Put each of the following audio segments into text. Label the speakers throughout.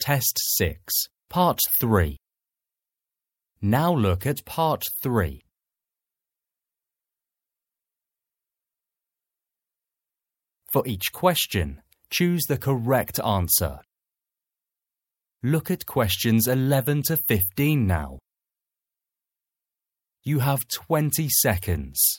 Speaker 1: Test 6, Part 3. Now look at Part 3. For each question, choose the correct answer. Look at questions 11 to 15 now. You have 20 seconds.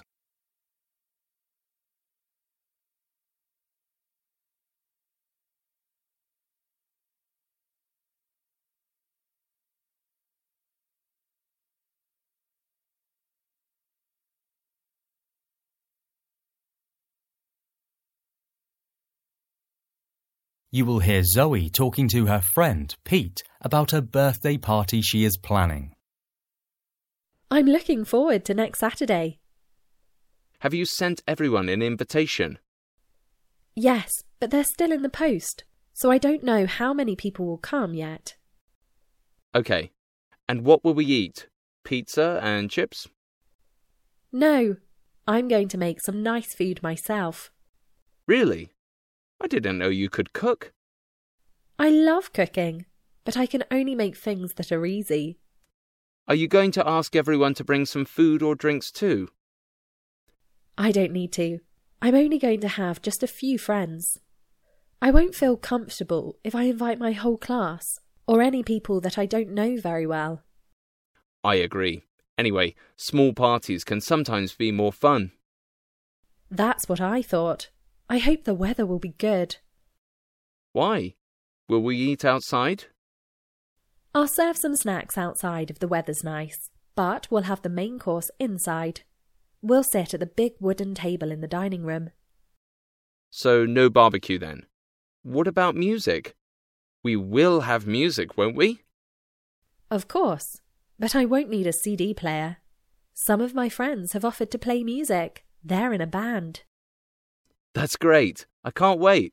Speaker 1: You will hear Zoe talking to her friend, Pete, about a birthday party she is planning.
Speaker 2: I'm looking forward to next Saturday.
Speaker 3: Have you sent everyone an invitation?
Speaker 2: Yes, but they're still in the post, so I don't know how many people will come yet.
Speaker 3: Okay. And what will we eat? Pizza and chips?
Speaker 2: No, I'm going to make some nice food myself.
Speaker 3: Really? I didn't know you could cook.
Speaker 2: I love cooking, but I can only make things that are easy.
Speaker 3: Are you going to ask everyone to bring some food or drinks too?
Speaker 2: I don't need to. I'm only going to have just a few friends. I won't feel comfortable if I invite my whole class or any people that I don't know very well.
Speaker 3: I agree. Anyway, small parties can sometimes be more fun.
Speaker 2: That's what I thought. I hope the weather will be good.
Speaker 3: Why? Will we eat outside?
Speaker 2: I'll serve some snacks outside if the weather's nice, but we'll have the main course inside. We'll sit at the big wooden table in the dining room.
Speaker 3: So no barbecue then. What about music? We will have music, won't we?
Speaker 2: Of course, but I won't need a CD player. Some of my friends have offered to play music. They're in a band.
Speaker 3: That's great. I can't wait.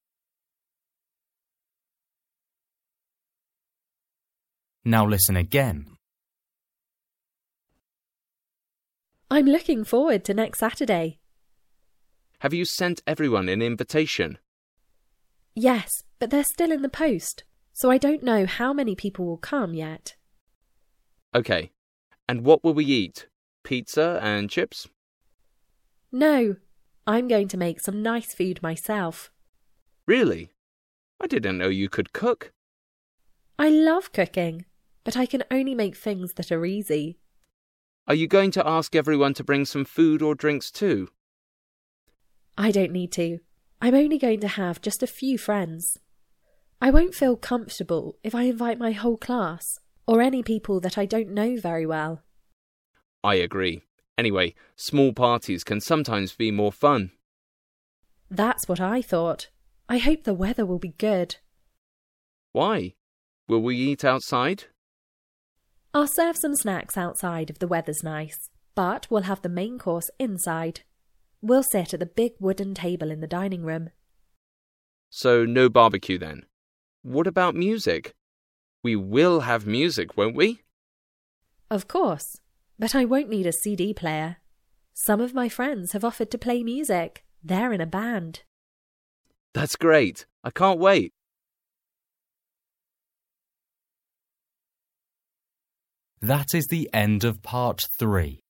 Speaker 1: Now listen again.
Speaker 2: I'm looking forward to next Saturday.
Speaker 3: Have you sent everyone an invitation?
Speaker 2: Yes, but they're still in the post, so I don't know how many people will come yet.
Speaker 3: Okay. And what will we eat? Pizza and chips?
Speaker 2: No, I'm going to make some nice food myself.
Speaker 3: Really? I didn't know you could cook.
Speaker 2: I love cooking, but I can only make things that are easy.
Speaker 3: Are you going to ask everyone to bring some food or drinks too?
Speaker 2: I don't need to. I'm only going to have just a few friends. I won't feel comfortable if I invite my whole class or any people that I don't know very well.
Speaker 3: I agree. Anyway, small parties can sometimes be more fun.
Speaker 2: That's what I thought. I hope the weather will be good.
Speaker 3: Why? Will we eat outside?
Speaker 2: I'll serve some snacks outside if the weather's nice, but we'll have the main course inside. We'll sit at the big wooden table in the dining room.
Speaker 3: So no barbecue then. What about music? We will have music, won't we?
Speaker 2: Of course, but I won't need a CD player. Some of my friends have offered to play music. They're in a band.
Speaker 3: That's great. I can't wait.
Speaker 1: That is the end of Part 3.